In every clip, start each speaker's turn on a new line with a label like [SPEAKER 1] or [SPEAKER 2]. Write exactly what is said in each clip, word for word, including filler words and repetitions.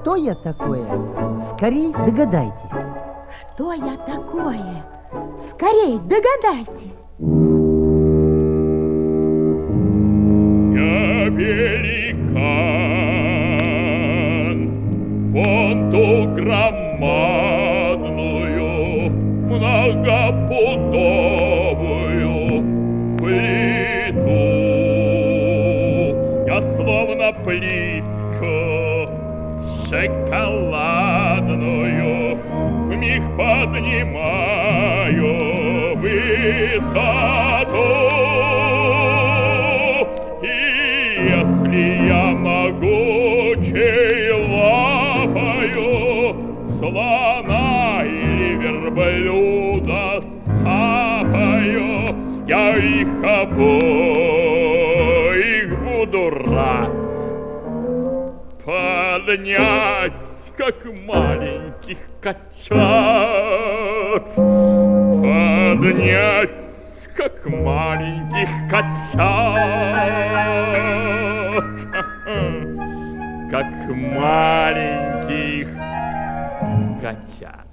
[SPEAKER 1] Что я такое? Скорей догадайтесь.
[SPEAKER 2] Что я такое? Скорей догадайтесь.
[SPEAKER 3] Я великан, вон ту громадную, многопудовую плиту. Я словно плитку шоколадную вмиг поднимаю высоту. Если я могучей лапою слона или верблюда сцапаю, я их обоих буду рад поднять, как маленьких котят, поднять, как маленьких котят, как маленьких котят.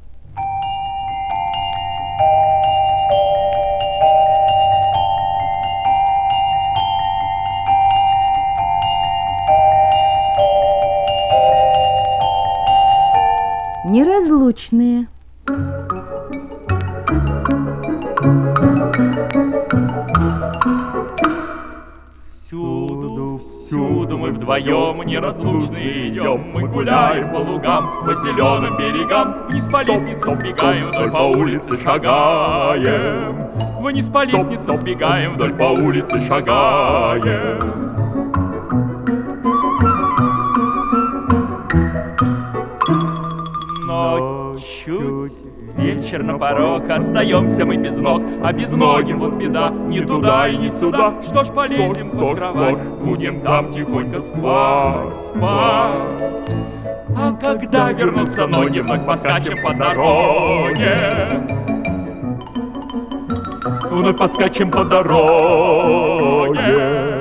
[SPEAKER 2] Неразлучные.
[SPEAKER 3] Всюду, всюду мы вдвоем неразлучные идем. Мы гуляем по лугам, по зеленым берегам, вниз по лестнице сбегаем, вдоль по улице шагаем. Вниз по лестнице сбегаем, вдоль по улице шагаем. Но чуть вечер на порог, остаемся мы без ног, а без ноги вот беда, ни туда и ни сюда. Что ж, полезем под кровать, будем там тихонько спать, спать. А когда вернутся ноги, вновь поскачем по дороге, вновь поскачем по дороге.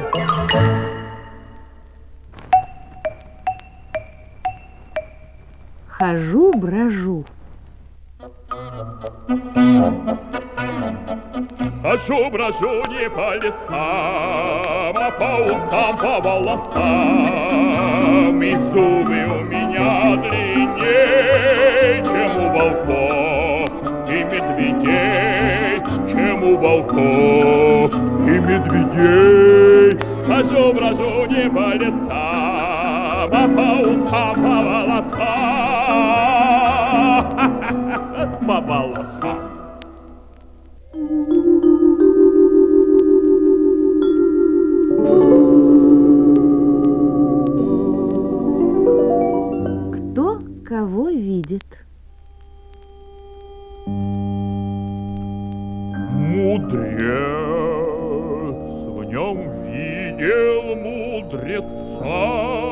[SPEAKER 2] Хожу, брожу.
[SPEAKER 3] Хожу, брожу не по лесам, а по усам, по волосам. И зубы у меня длиннее, чем у волков и медведей, чем у волков и медведей. Хожу, брожу не по лесам, а по усам, по волосам. По волосам.
[SPEAKER 2] Кто кого видит?
[SPEAKER 3] Мудрец, в нем видел мудреца.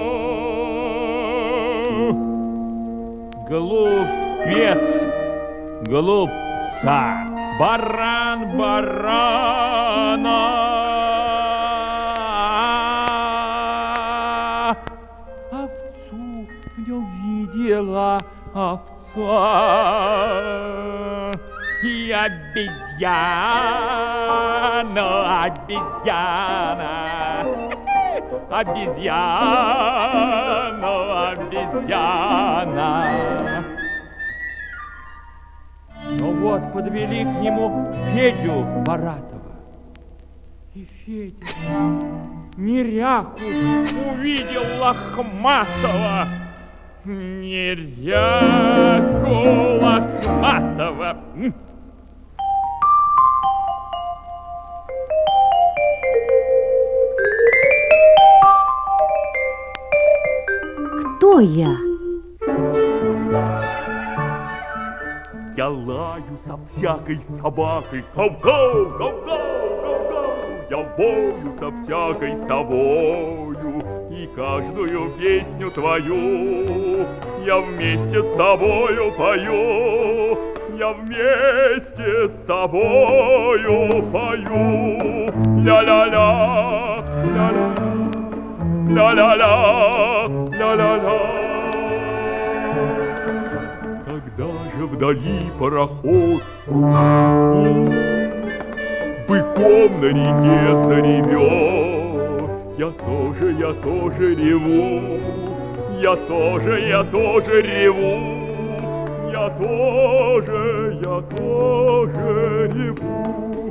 [SPEAKER 3] Глупец, глупца, баран барана. Овцу в нем видела овца. И обезьяна, обезьяна, обезьяна, обезьяна. Но вот подвели к нему Федю Баратова. И Федя неряху увидел лохматого. Неряху лохматого.
[SPEAKER 2] Кто я?
[SPEAKER 3] Я лаю со всякой собакой, гав-гав, гав-гав, гав-гав. Я вою со всякой совою, и каждую песню твою я вместе с тобою пою. Я вместе с тобою пою. Ля-ля-ля, ля-ля-ля, ля-ля-ля, ля-ля-ля. вдали пароход. Быком на реке заревет. Я тоже, я тоже реву. Я тоже, я тоже реву. Я тоже, я тоже реву.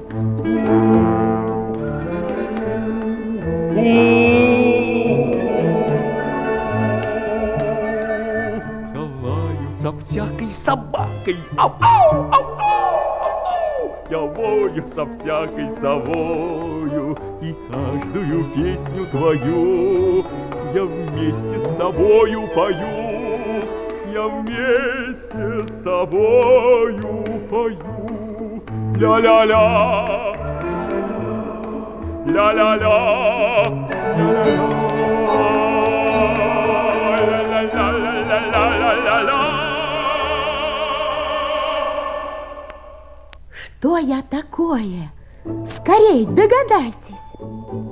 [SPEAKER 3] Я лаю за всякой собакой. Ау, ау, ау, ау, ау. Я вою со всякой совою, и каждую песню твою я вместе с тобою пою. Я вместе с тобою пою. Ля-ля-ля, ля-ля-ля, ля-ля-ля.
[SPEAKER 2] Что я такое? Скорей догадайтесь.